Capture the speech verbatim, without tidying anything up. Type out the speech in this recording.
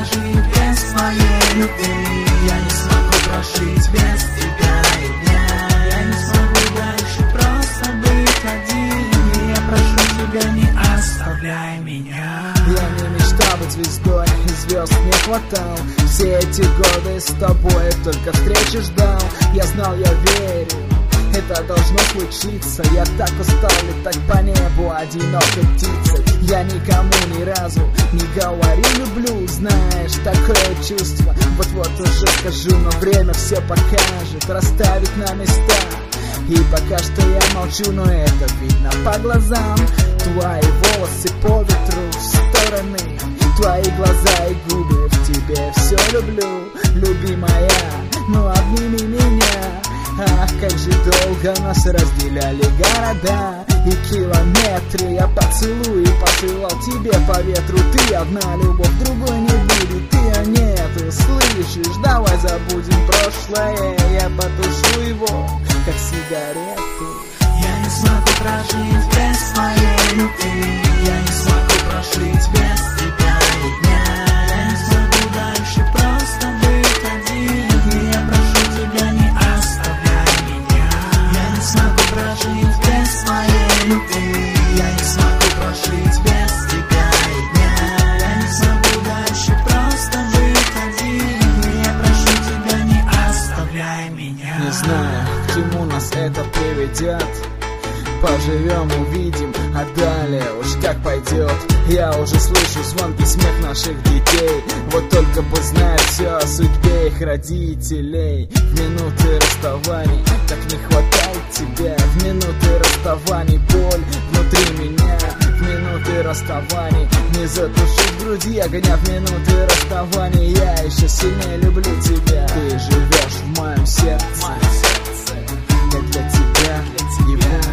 прожить без твоей любви. Я не смогу прожить без тебя и дня. Я не смогу дальше просто быть один. Я прошу тебя, не оставляй меня. Я не мечтал быть звездой, и звезд не хватал. Все эти годы с тобой только встречи ждал. Я знал, я верю, это должно случиться. Я так устал летать по небу одинокой птицей. Я никому ни разу не говорю люблю. Знаешь, такое чувство, вот-вот уже скажу, но время все покажет, расставит на места. И пока что я молчу, но это видно по глазам. Твои волосы по ветру в стороны, твои глаза и губы, в тебе все люблю, любимая, ну обними меня. Ах, как же долго нас разделяли города и километры. Я поцелуй и посылал тебе по ветру. Ты одна, любовь другой не будет, ты нету, слышишь? Давай забудем прошлое, я потушу его, как сигарету. Я не смогу прожить без твоей любви. Я не смогу прожить без тебя и дня. Я не смогу дальше просто быть один. Я прошу тебя, не оставляй меня. Я не смогу прожить без твоей любви. Я не смогу прожить без тебя и дня. Я не смогу дальше просто быть один. Я прошу тебя, не оставляй меня. Не знаю, к чему нас это приведет. Поживем, увидим, а далее уж как пойдет. Я уже слышу звонкий смех наших детей. Вот только бы знать все о судьбе их родителей. В минуты расставаний так не хватает тебя. В минуты расставаний боль внутри меня. В минуты расставаний не затушить в груди огня. В минуты расставаний я еще сильнее люблю тебя. Ты живешь в моем сердце, как для тебя его